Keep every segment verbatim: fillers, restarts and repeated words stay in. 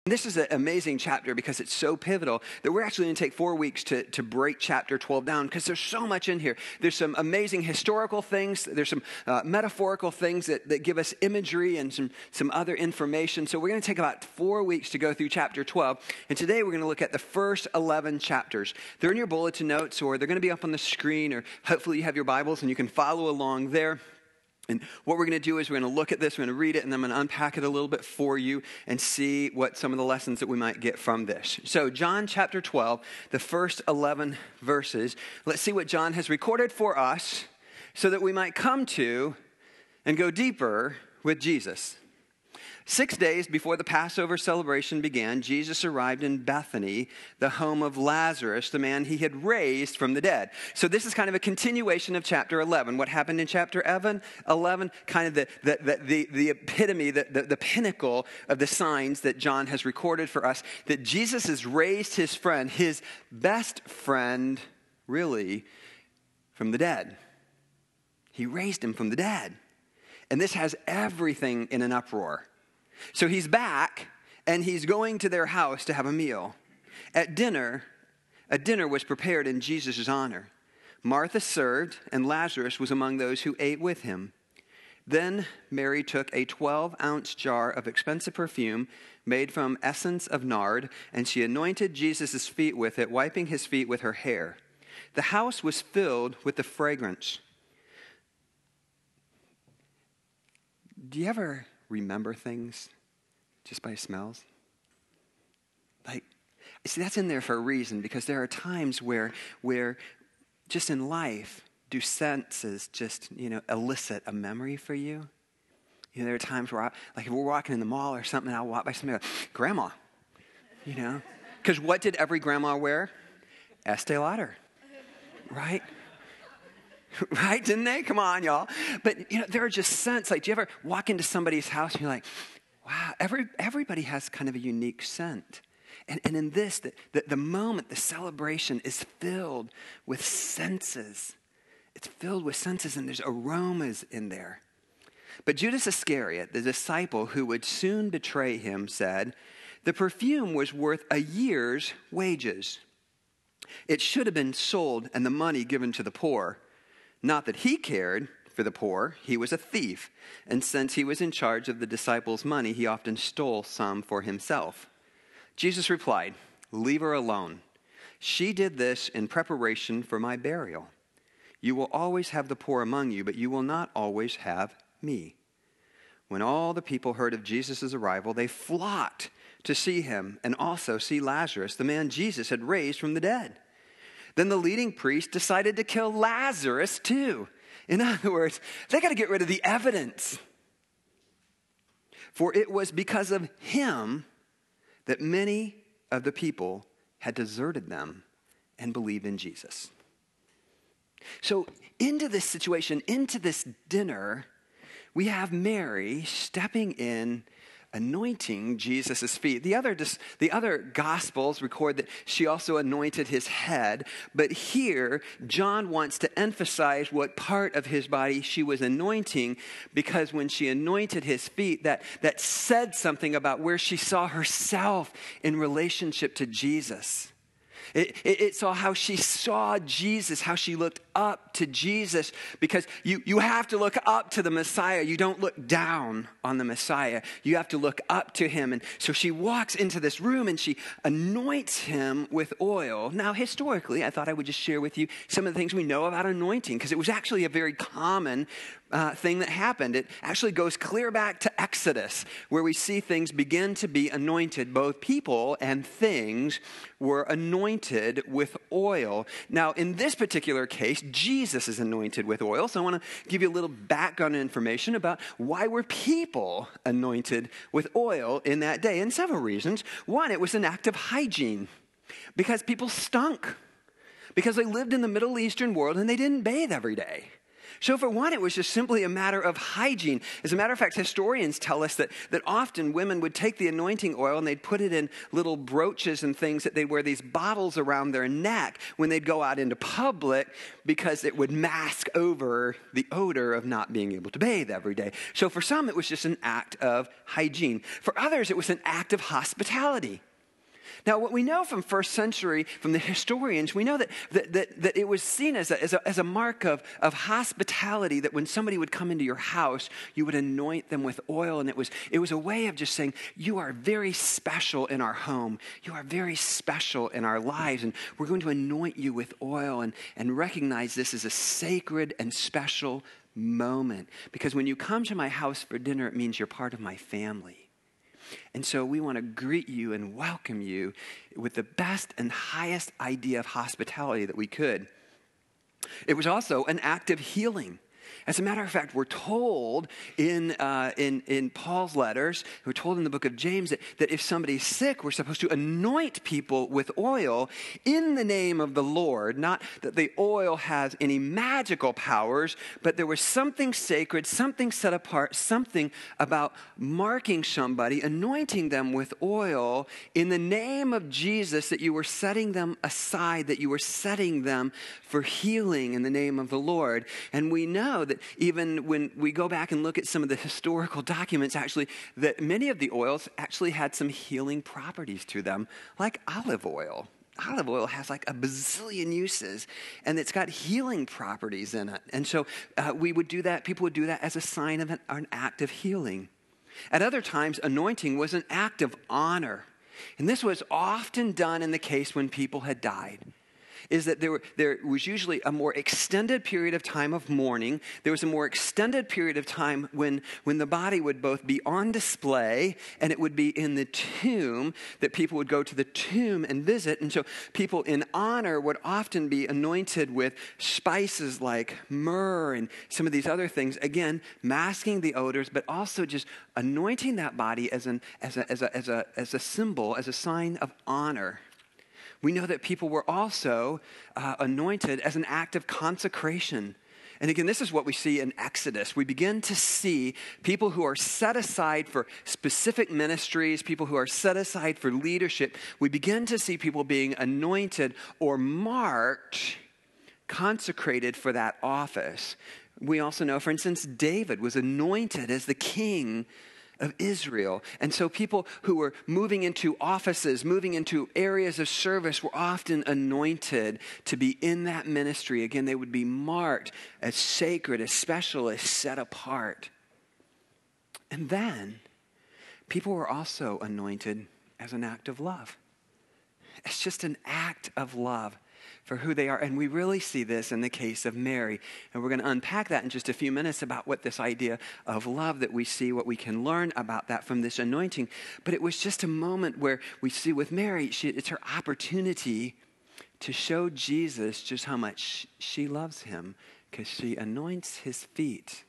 This is an amazing chapter because it's so pivotal that we're actually going to take four weeks to, to break chapter twelve down because there's so much in here. There's some amazing historical things. There's some uh, metaphorical things that, that give us imagery and some, some other information. So we're going to take about four weeks to go through chapter twelve. And today we're going to look at the first eleven chapters. They're in your bulletin notes or they're going to be up on the screen, or hopefully you have your Bibles and you can follow along there. And what we're going to do is we're going to look at this, we're going to read it, and then I'm going to unpack it a little bit for you and see what some of the lessons that we might get from this. So John chapter twelve, the first eleven verses. Let's see what John has recorded for us so that we might come to and go deeper with Jesus. Six days before the Passover celebration began, Jesus arrived in Bethany, the home of Lazarus, the man he had raised from the dead. So this is kind of a continuation of chapter eleven. What happened in chapter eleven, kind of the, the, the, the, the epitome, the, the, the pinnacle of the signs that John has recorded for us, that Jesus has raised his friend, his best friend, really, from the dead. He raised him from the dead. And this has everything in an uproar. So he's back, and he's going to their house to have a meal. At dinner, a dinner was prepared in Jesus' honor. Martha served, and Lazarus was among those who ate with him. Then Mary took a twelve-ounce jar of expensive perfume made from essence of nard, and she anointed Jesus' feet with it, wiping his feet with her hair. The house was filled with the fragrance. Do you ever remember things just by smells? Like, see, that's in there for a reason, because there are times where, where just in life, do senses just, you know, elicit a memory for you? You know, there are times where, I, like if we're walking in the mall or something, I'll walk by somebody and go, Grandma, you know? Because what did every grandma wear? Estee Lauder, right? Right? Didn't they? Come on, y'all. But, you know, there are just scents. Like, do you ever walk into somebody's house and you're like, wow, every, everybody has kind of a unique scent. And, and in this, the, the, the moment, the celebration is filled with senses. It's filled with senses, and there's aromas in there. But Judas Iscariot, the disciple who would soon betray him, said, the perfume was worth a year's wages. It should have been sold and the money given to the poor. Not that he cared for the poor, he was a thief, and since he was in charge of the disciples' money, he often stole some for himself. Jesus replied, leave her alone. She did this in preparation for my burial. You will always have the poor among you, but you will not always have me. When all the people heard of Jesus' arrival, they flocked to see him and also see Lazarus, the man Jesus had raised from the dead. Then the leading priest decided to kill Lazarus too. In other words, they got to get rid of the evidence. For it was because of him that many of the people had deserted them and believed in Jesus. So into this situation, into this dinner, we have Mary stepping in, anointing Jesus' feet. The other, the other Gospels record that she also anointed his head, but here John wants to emphasize what part of his body she was anointing, because when she anointed his feet, that, that said something about where she saw herself in relationship to Jesus. It, it, it saw how she saw Jesus, how she looked up to Jesus, because you, you have to look up to the Messiah. You don't look down on the Messiah. You have to look up to him. And so she walks into this room and she anoints him with oil. Now, historically, I thought I would just share with you some of the things we know about anointing, because it was actually a very common Uh, thing that happened. It actually goes clear back to Exodus, where we see things begin to be anointed. Both people and things were anointed with oil. Now, in this particular case, Jesus is anointed with oil. So I want to give you a little background information about why were people anointed with oil in that day, and several reasons. One, it was an act of hygiene, because people stunk, because they lived in the Middle Eastern world and they didn't bathe every day. So for one, it was just simply a matter of hygiene. As a matter of fact, historians tell us that, that often women would take the anointing oil and they'd put it in little brooches and things that they'd wear these bottles around their neck when they'd go out into public because it would mask over the odor of not being able to bathe every day. So for some, it was just an act of hygiene. For others, it was an act of hospitality. Now, what we know from first century, from the historians, we know that that, that, that it was seen as a, as a, as a mark of, of hospitality, that when somebody would come into your house, you would anoint them with oil. And it was, it was a way of just saying, you are very special in our home. You are very special in our lives. And we're going to anoint you with oil and, and recognize this as a sacred and special moment. Because when you come to my house for dinner, it means you're part of my family. And so we want to greet you and welcome you with the best and highest idea of hospitality that we could. It was also an act of healing. As a matter of fact, we're told in, uh, in, in Paul's letters, we're told in the book of James that, that if somebody's sick, we're supposed to anoint people with oil in the name of the Lord. Not that the oil has any magical powers, but there was something sacred, something set apart, something about marking somebody, anointing them with oil in the name of Jesus, that you were setting them aside, that you were setting them for healing in the name of the Lord. And we know that even when we go back and look at some of the historical documents, actually, that many of the oils actually had some healing properties to them, like olive oil. Olive oil has like a bazillion uses, and it's got healing properties in it. And so uh, we would do that, people would do that as a sign of an, an act of healing. At other times, anointing was an act of honor. And this was often done in the case when people had died. Is that there, were, there was usually a more extended period of time of mourning. There was a more extended period of time when, when the body would both be on display and it would be in the tomb, that people would go to the tomb and visit. And so people in honor would often be anointed with spices like myrrh and some of these other things, again, masking the odors, but also just anointing that body as, an, as, a, as, a, as, a, as a symbol, as a sign of honor. We know that people were also uh, anointed as an act of consecration. And again, this is what we see in Exodus. We begin to see people who are set aside for specific ministries, people who are set aside for leadership. We begin to see people being anointed or marked, consecrated for that office. We also know, for instance, David was anointed as the king of Israel. And so people who were moving into offices, moving into areas of service were often anointed to be in that ministry. Again, they would be marked as sacred, as special, as set apart. And then people were also anointed as an act of love. It's just an act of love for who they are. And we really see this in the case of Mary. And we're going to unpack that in just a few minutes about what this idea of love that we see, what we can learn about that from this anointing. But it was just a moment where we see with Mary, she, it's her opportunity to show Jesus just how much she loves him, because she anoints his feet.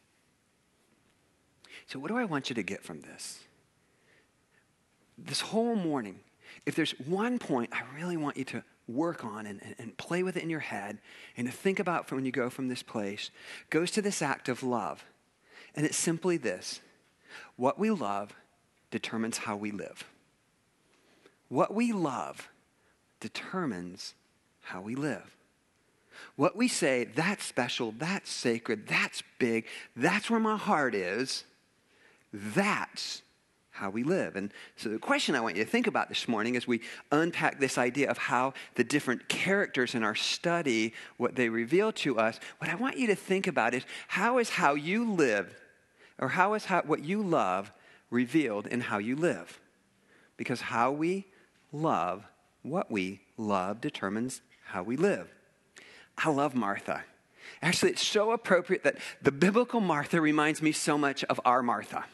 So what do I want you to get from this? This whole morning, if there's one point I really want you to work on and, and, and play with it in your head and to think about from when you go from this place, goes to this act of love. And it's simply this: what we love determines how we live. What we love determines how we live. What we say, that's special, that's sacred, that's big, that's where my heart is, that's how we live. And so the question I want you to think about this morning as we unpack this idea of how the different characters in our study, what they reveal to us, what I want you to think about is, how is how you live, or how is how, what you love revealed in how you live? Because how we love, what we love, determines how we live. I love Martha. Actually, it's so appropriate that the biblical Martha reminds me so much of our Martha.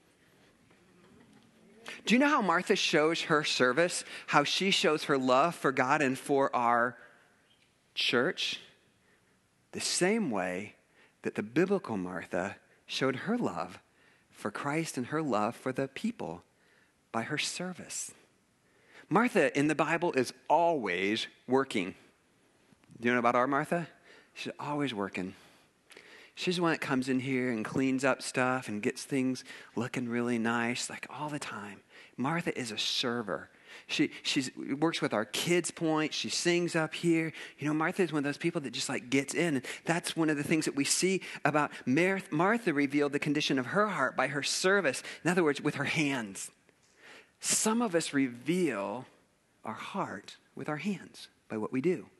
Do you know how Martha shows her service, how she shows her love for God and for our church? The same way that the biblical Martha showed her love for Christ and her love for the people by her service. Martha in the Bible is always working. Do you know about our Martha? She's always working. She's the one that comes in here and cleans up stuff and gets things looking really nice, like all the time. Martha is a server. She she's, works with our kids' point. She sings up here. You know, Martha is one of those people that just like gets in. And that's one of the things that we see about Mar- Martha revealed the condition of her heart by her service. In other words, with her hands. Some of us reveal our heart with our hands by what we do.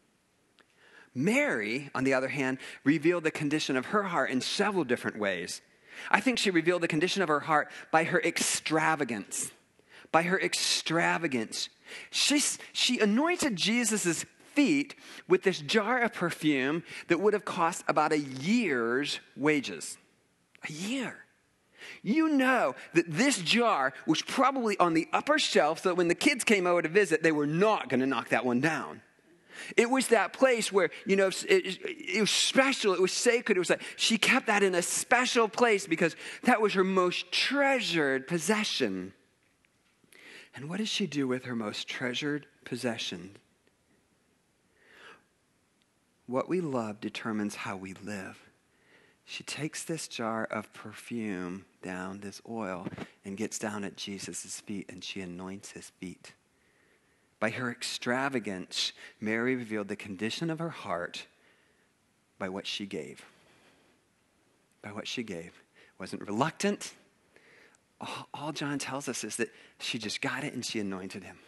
Mary, on the other hand, revealed the condition of her heart in several different ways. I think she revealed the condition of her heart by her extravagance. By her extravagance. She, she anointed Jesus' feet with this jar of perfume that would have cost about a year's wages. A year. You know that this jar was probably on the upper shelf so that when the kids came over to visit, they were not going to knock that one down. It was that place where, you know, it, it was special. It was sacred. It was like she kept that in a special place because that was her most treasured possession. And what does she do with her most treasured possession? What we love determines how we live. She takes this jar of perfume down, this oil, and gets down at Jesus' feet, and she anoints his feet. By her extravagance, Mary revealed the condition of her heart by what she gave. By what she gave. Wasn't reluctant. All, all John tells us is that she just got it and she anointed him.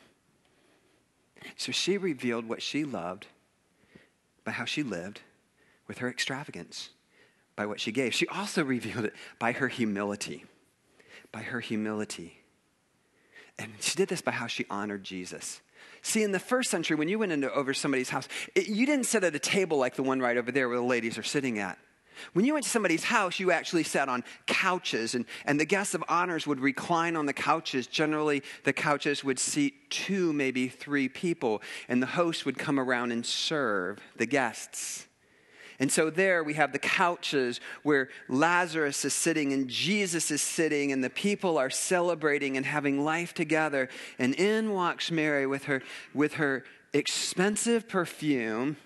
So she revealed what she loved by how she lived with her extravagance, by what she gave. She also revealed it by her humility. By her humility. And she did this by how she honored Jesus. See, in the first century, when you went into over somebody's house, it, you didn't sit at a table like the one right over there where the ladies are sitting at. When you went to somebody's house, you actually sat on couches, and, and the guests of honors would recline on the couches. Generally, the couches would seat two, maybe three people, and the host would come around and serve the guests. And so there we have the couches where Lazarus is sitting and Jesus is sitting and the people are celebrating and having life together. And in walks Mary with her, with her expensive perfume,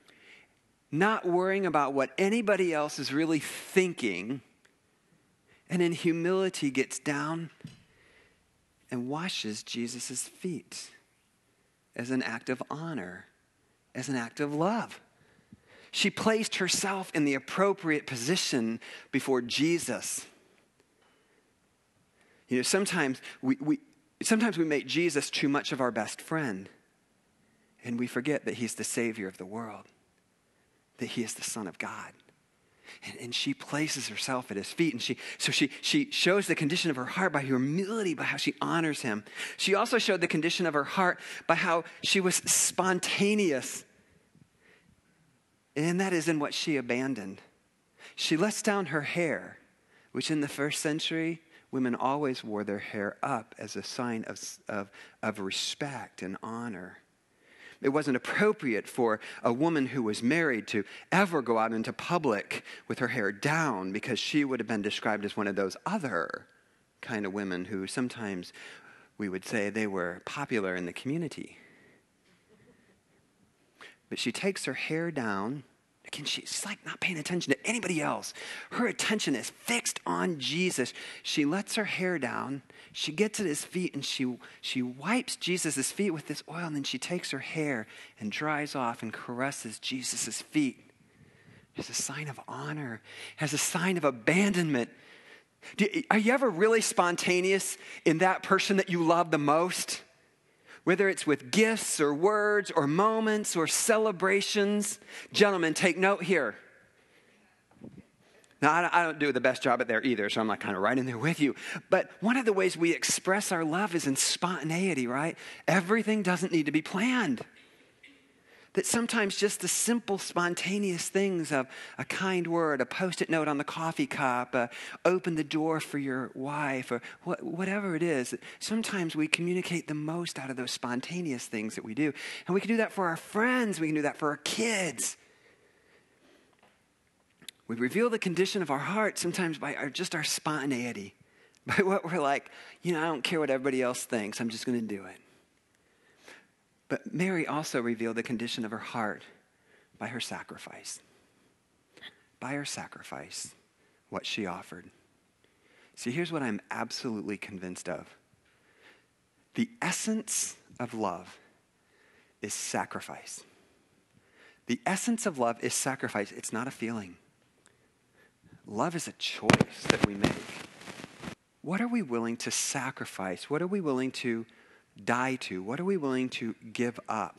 not worrying about what anybody else is really thinking, and in humility gets down and washes Jesus' feet as an act of honor, as an act of love. She placed herself in the appropriate position before Jesus. You know, sometimes we, we sometimes we make Jesus too much of our best friend, and we forget that he's the Savior of the world, that he is the Son of God. And, and she places herself at his feet, and she so she she shows the condition of her heart by humility, by how she honors him. She also showed the condition of her heart by how she was spontaneous. And that is in what she abandoned. She lets down her hair, which in the first century, women always wore their hair up as a sign of, of, of respect and honor. It wasn't appropriate for a woman who was married to ever go out into public with her hair down, because she would have been described as one of those other kind of women who sometimes we would say they were popular in the community. But she takes her hair down. Again, she's like not paying attention to anybody else. Her attention is fixed on Jesus. She lets her hair down. She gets at his feet and she, she wipes Jesus' feet with this oil, and then she takes her hair and dries off and caresses Jesus' feet as a sign of honor, as a sign of abandonment. Do, are you ever really spontaneous in that person that you love the most? Whether it's with gifts or words or moments or celebrations. Gentlemen, take note here. Now, I don't do the best job at there either, so I'm like kind of right in there with you. But one of the ways we express our love is in spontaneity, right? Everything doesn't need to be planned. That sometimes just the simple spontaneous things of a kind word, a Post-it note on the coffee cup, uh, open the door for your wife, or wh- whatever it is. Sometimes we communicate the most out of those spontaneous things that we do. And we can do that for our friends. We can do that for our kids. We reveal the condition of our heart sometimes by our, just our spontaneity. By what we're like, you know, I don't care what everybody else thinks. I'm just going to do it. But Mary also revealed the condition of her heart by her sacrifice. by her sacrifice, what she offered. See, here's what I'm absolutely convinced of. The essence of love is sacrifice. The essence of love is sacrifice. It's not a feeling. Love is a choice that we make. What are we willing to sacrifice? What are we willing to die to? What are we willing to give up?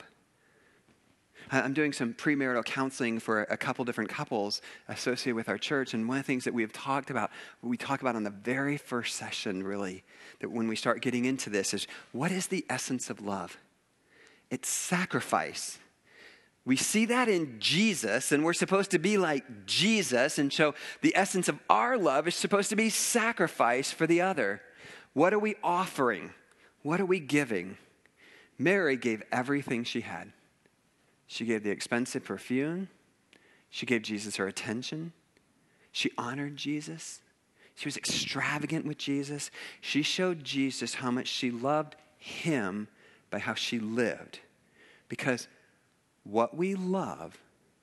I'm doing some premarital counseling for a couple different couples associated with our church, and one of the things that we have talked about, we talk about on the very first session, really, that when we start getting into this is, what is the essence of love? It's sacrifice. We see that in Jesus, and we're supposed to be like Jesus, and so the essence of our love is supposed to be sacrifice for the other. What are we offering? What are we giving? Mary gave everything she had. She gave the expensive perfume. She gave Jesus her attention. She honored Jesus. She was extravagant with Jesus. She showed Jesus how much she loved him by how she lived. Because what we love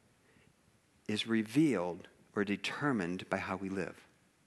is revealed or determined by how we live.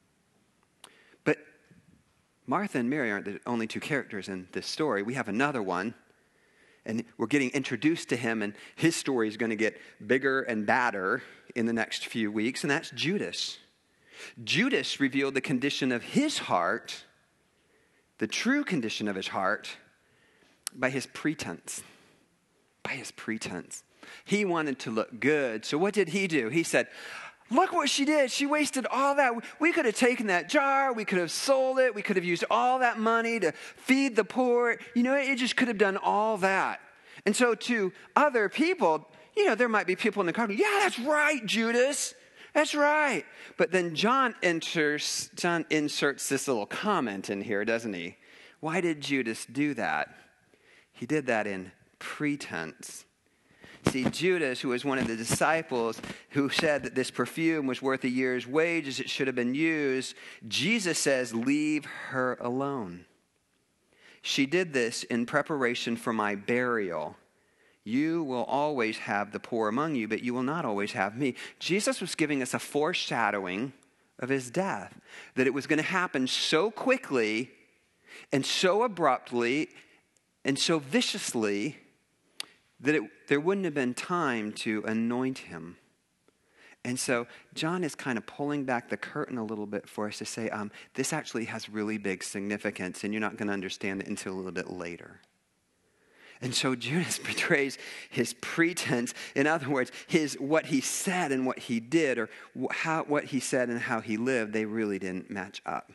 But Martha and Mary aren't the only two characters in this story. We have another one. And we're getting introduced to him, and his story is going to get bigger and badder in the next few weeks, and that's Judas. Judas revealed the condition of his heart, the true condition of his heart, by his pretense. By his pretense. He wanted to look good, so what did he do? He said, look what she did. She wasted all that. We could have taken that jar. We could have sold it. We could have used all that money to feed the poor. You know, it just could have done all that. And so to other people, you know, there might be people in the crowd, yeah, that's right, Judas. That's right. But then John enters, John inserts this little comment in here, doesn't he? Why did Judas do that? He did that in pretense. See, Judas, who was one of the disciples who said that this perfume was worth a year's wages, it should have been used, Jesus says, leave her alone. She did this in preparation for my burial. You will always have the poor among you, but you will not always have me. Jesus was giving us a foreshadowing of his death, that it was going to happen so quickly and so abruptly and so viciously that it, there wouldn't have been time to anoint him. And so John is kind of pulling back the curtain a little bit for us to say, um, this actually has really big significance, and you're not going to understand it until a little bit later. And so Judas betrays his pretense. In other words, his what he said and what he did, or how what he said and how he lived, they really didn't match up.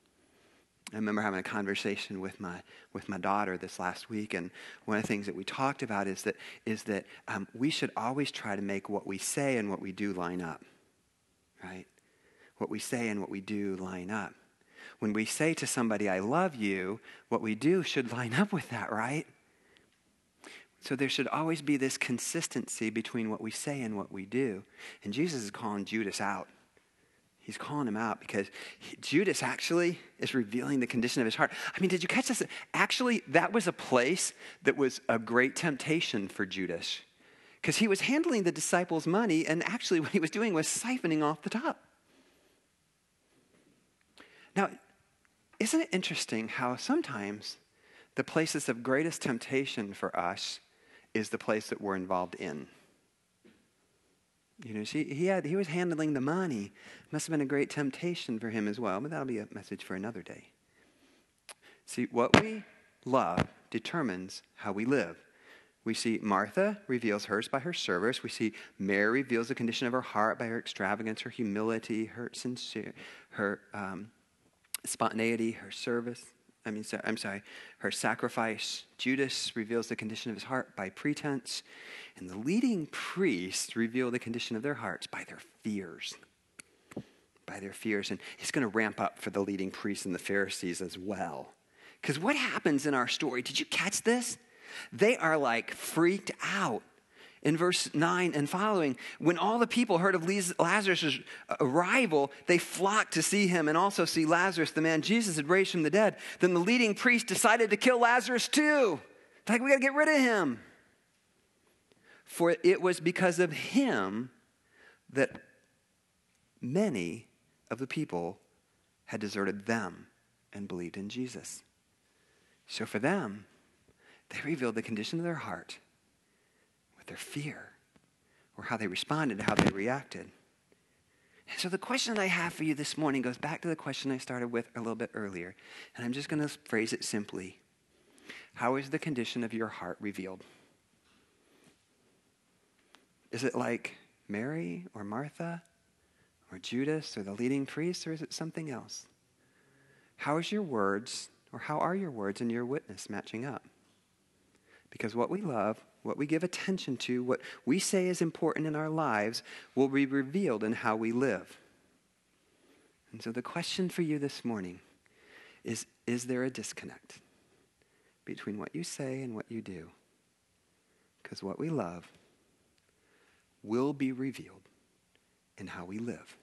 I remember having a conversation with my with my daughter this last week, and one of the things that we talked about is that is that um, we should always try to make what we say and what we do line up, right? What we say and what we do line up. When we say to somebody, "I love you," what we do should line up with that, right? So there should always be this consistency between what we say and what we do. And Jesus is calling Judas out. He's calling him out because he, Judas actually is revealing the condition of his heart. I mean, did you catch this? Actually, that was a place that was a great temptation for Judas, because he was handling the disciples' money, and actually what he was doing was siphoning off the top. Now, isn't it interesting how sometimes the places of greatest temptation for us is the place that we're involved in? You know, she, he had he was handling the money. Must have been a great temptation for him as well, but that'll be a message for another day. See, what we love determines how we live. We see Martha reveals hers by her service. We see Mary reveals the condition of her heart by her extravagance, her humility, her sincere, her um, spontaneity, her service. I mean, so, I'm sorry, her sacrifice. Judas reveals the condition of his heart by pretense. And the leading priests reveal the condition of their hearts by their fears. By their fears. And it's going to ramp up for the leading priests and the Pharisees as well. Because what happens in our story, did you catch this? They are like freaked out. In verse nine and following, when all the people heard of Lazarus' arrival, they flocked to see him and also see Lazarus, the man Jesus had raised from the dead. Then the leading priest decided to kill Lazarus too. Like, we got to get rid of him. For it was because of him that many of the people had deserted them and believed in Jesus. So for them, they revealed the condition of their heart with their fear, or how they responded, how they reacted. And so the question I have for you this morning goes back to the question I started with a little bit earlier. And I'm just going to phrase it simply. How is the condition of your heart revealed? Is it like Mary or Martha or Judas or the leading priests, or is it something else? How is your words, or how are your words and your witness matching up? Because what we love, what we give attention to, what we say is important in our lives will be revealed in how we live. And so the question for you this morning is, is there a disconnect between what you say and what you do? Because what we love will be revealed in how we live.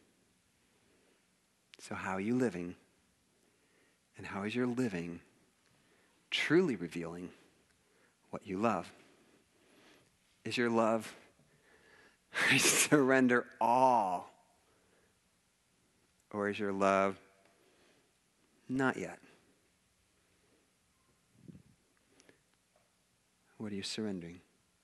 So how are you living? And how is your living truly revealing what you love? Is your love, I surrender all? Or is your love, not yet? What are you surrendering?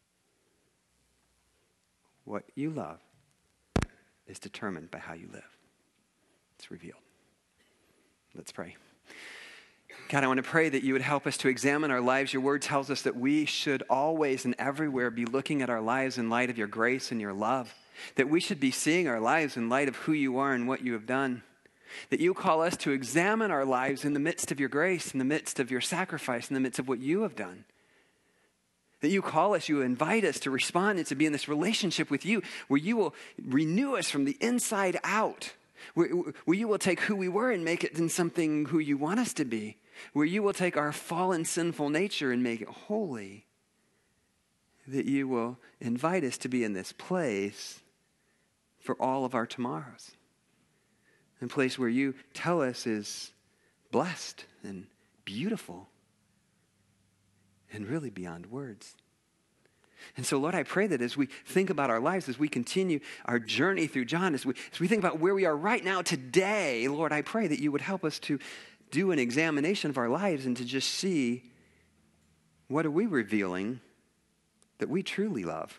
What you love is determined by how you live. It's revealed. Let's pray. God, I want to pray that you would help us to examine our lives. Your word tells us that we should always and everywhere be looking at our lives in light of your grace and your love. That we should be seeing our lives in light of who you are and what you have done. That you call us to examine our lives in the midst of your grace, in the midst of your sacrifice, in the midst of what you have done. That you call us, you invite us to respond and to be in this relationship with you where you will renew us from the inside out. Where, where you will take who we were and make it in something who you want us to be. Where you will take our fallen, sinful nature and make it holy. That you will invite us to be in this place for all of our tomorrows. A place where you tell us is blessed and beautiful and really beyond words. And so, Lord, I pray that as we think about our lives, as we continue our journey through John, as we, as we think about where we are right now today, Lord, I pray that you would help us to do an examination of our lives and to just see, what are we revealing that we truly love?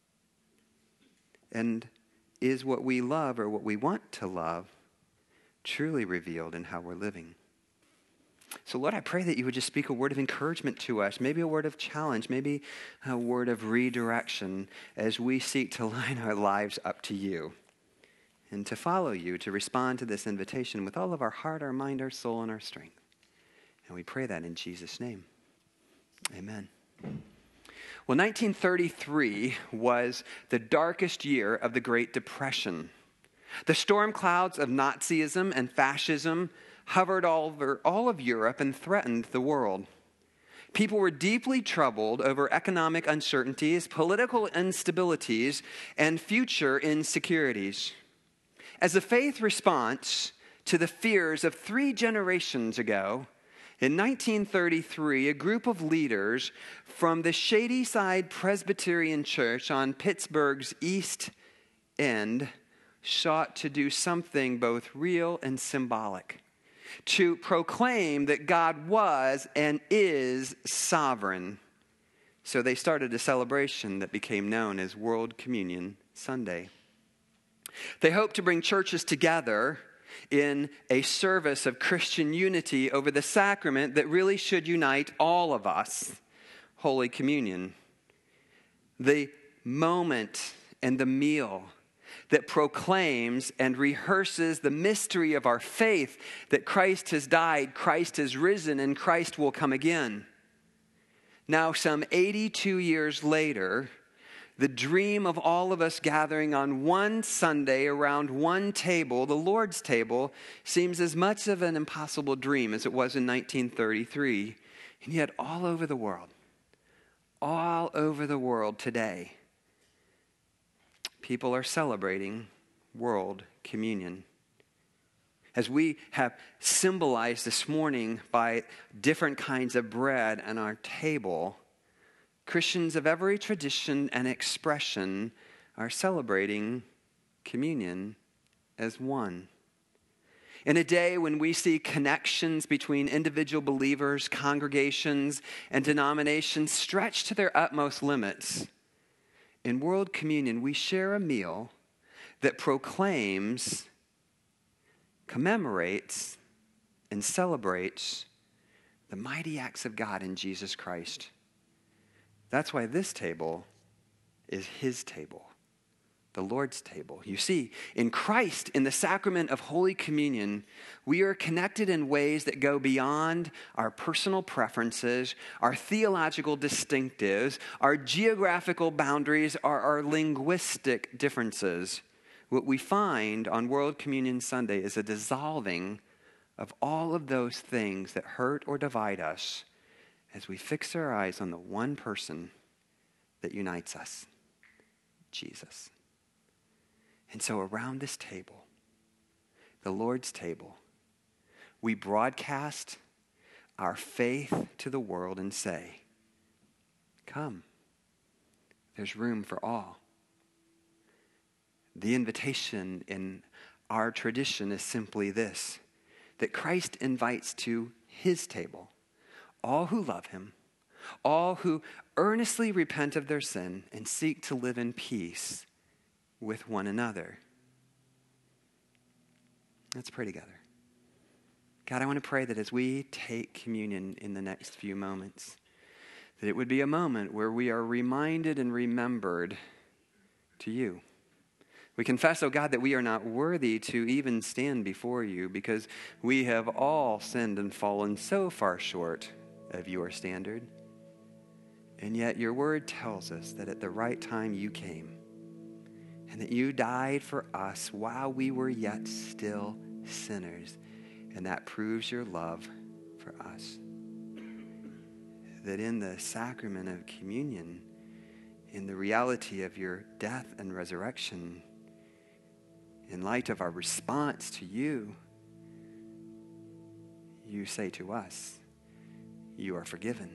And is what we love or what we want to love truly revealed in how we're living? So, Lord, I pray that you would just speak a word of encouragement to us, maybe a word of challenge, maybe a word of redirection as we seek to line our lives up to you and to follow you, to respond to this invitation with all of our heart, our mind, our soul, and our strength. And we pray that in Jesus' name. Amen. Well, nineteen thirty-three was the darkest year of the Great Depression. The storm clouds of Nazism and fascism hovered all over all of Europe and threatened the world. People were deeply troubled over economic uncertainties, political instabilities, and future insecurities. As a faith response to the fears of three generations ago, in nineteen thirty-three, a group of leaders from the Shadyside Presbyterian Church on Pittsburgh's East End sought to do something both real and symbolic, to proclaim that God was and is sovereign. So they started a celebration that became known as World Communion Sunday. They hoped to bring churches together in a service of Christian unity over the sacrament that really should unite all of us, Holy Communion. The moment and the meal that proclaims and rehearses the mystery of our faith that Christ has died, Christ has risen, and Christ will come again. Now, some eighty-two years later, the dream of all of us gathering on one Sunday around one table, the Lord's table, seems as much of an impossible dream as it was in nineteen thirty-three. And yet all over the world, all over the world today, people are celebrating World Communion. As we have symbolized this morning by different kinds of bread on our table, Christians of every tradition and expression are celebrating communion as one. In a day when we see connections between individual believers, congregations, and denominations stretched to their utmost limits, in World Communion, we share a meal that proclaims, commemorates, and celebrates the mighty acts of God in Jesus Christ. That's why this table is his table, the Lord's table. You see, in Christ, in the sacrament of Holy Communion, we are connected in ways that go beyond our personal preferences, our theological distinctives, our geographical boundaries, or our linguistic differences. What we find on World Communion Sunday is a dissolving of all of those things that hurt or divide us as we fix our eyes on the one person that unites us, Jesus. And so around this table, the Lord's table, we broadcast our faith to the world and say, come, there's room for all. The invitation in our tradition is simply this, that Christ invites to his table all who love him, all who earnestly repent of their sin and seek to live in peace with one another. Let's pray together. God, I want to pray that as we take communion in the next few moments, that it would be a moment where we are reminded and remembered to you. We confess, oh God, that we are not worthy to even stand before you because we have all sinned and fallen so far short of your standard. And yet your word tells us that at the right time you came and that you died for us while we were yet still sinners. And that proves your love for us. That in the sacrament of communion, in the reality of your death and resurrection, in light of our response to you, you say to us, you are forgiven.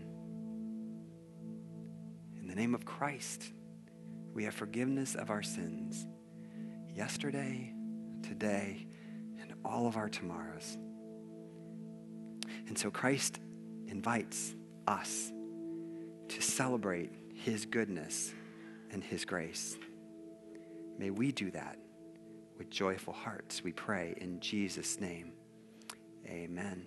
In the name of Christ, we have forgiveness of our sins, yesterday, today, and all of our tomorrows. And so Christ invites us to celebrate his goodness and his grace. May we do that with joyful hearts, we pray in Jesus' name. Amen.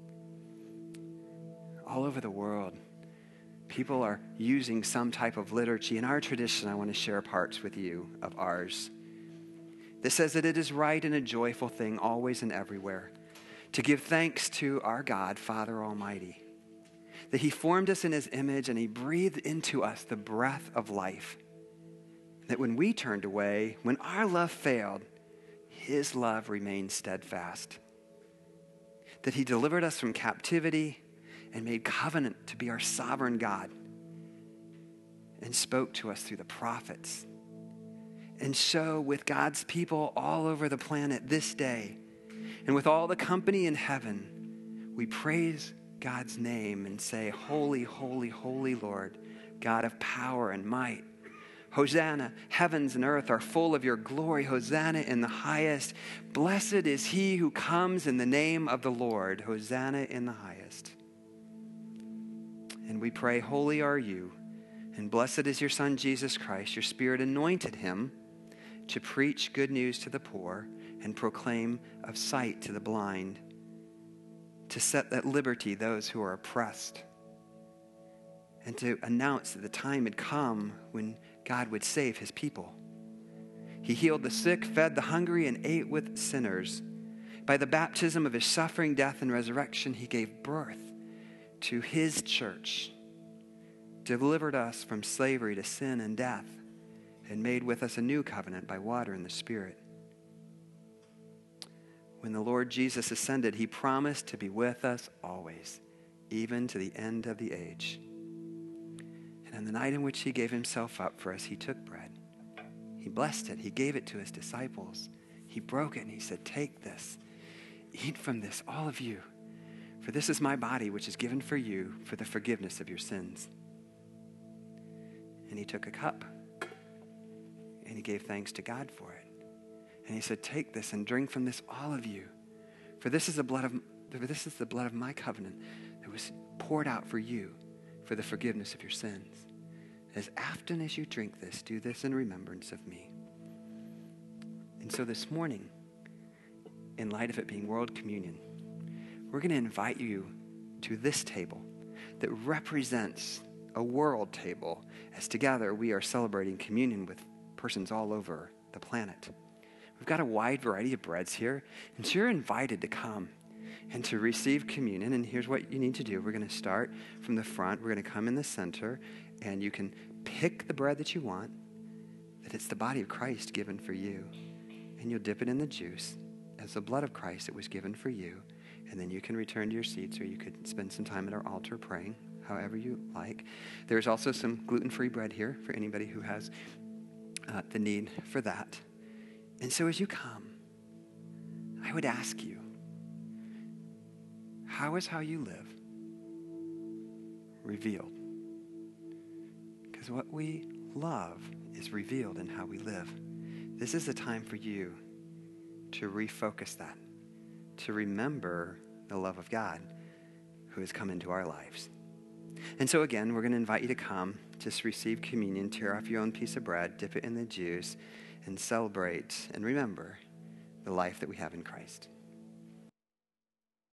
All over the world, people are using some type of liturgy. In our tradition, I want to share parts with you of ours that says that it is right and a joyful thing always and everywhere to give thanks to our God, Father Almighty, that he formed us in his image and he breathed into us the breath of life. That when we turned away, when our love failed, his love remained steadfast. That he delivered us from captivity and made covenant to be our sovereign God and spoke to us through the prophets. And so with God's people all over the planet this day, and with all the company in heaven, we praise God's name and say, holy, holy, holy Lord, God of power and might. Hosanna, heavens and earth are full of your glory. Hosanna in the highest. Blessed is he who comes in the name of the Lord. Hosanna in the highest. And we pray, holy are you, and blessed is your Son, Jesus Christ. Your Spirit anointed him to preach good news to the poor and proclaim of sight to the blind, to set at liberty those who are oppressed, and to announce that the time had come when God would save his people. He healed the sick, fed the hungry, and ate with sinners. By the baptism of his suffering, death, and resurrection, he gave birth to his church, delivered us from slavery to sin and death, and made with us a new covenant by water and the Spirit. When the Lord Jesus ascended, he promised to be with us always, even to the end of the age. And on the night in which he gave himself up for us, he took bread. He blessed it. He gave it to his disciples. He broke it and he said, take this. Eat from this, all of you. For this is my body, which is given for you for the forgiveness of your sins. And he took a cup and he gave thanks to God for it. And he said, take this and drink from this, all of you. For this is the blood of, for this is the blood of my covenant that was poured out for you for the forgiveness of your sins. As often as you drink this, do this in remembrance of me. And so this morning, in light of it being World Communion, we're going to invite you to this table that represents a world table, as together we are celebrating communion with persons all over the planet. We've got a wide variety of breads here, and so you're invited to come and to receive communion. And here's what you need to do. We're going to start from the front. We're going to come in the center, and you can pick the bread that you want, that it's the body of Christ given for you. And you'll dip it in the juice as the blood of Christ that was given for you. And then you can return to your seats, or you could spend some time at our altar praying, however you like. There's also some gluten-free bread here for anybody who has uh, the need for that. And so as you come, I would ask you, how is how you live revealed? Because what we love is revealed in how we live. This is the time for you to refocus that, to remember the love of God who has come into our lives. And so again, we're going to invite you to come, just receive communion, tear off your own piece of bread, dip it in the juice, and celebrate and remember the life that we have in Christ.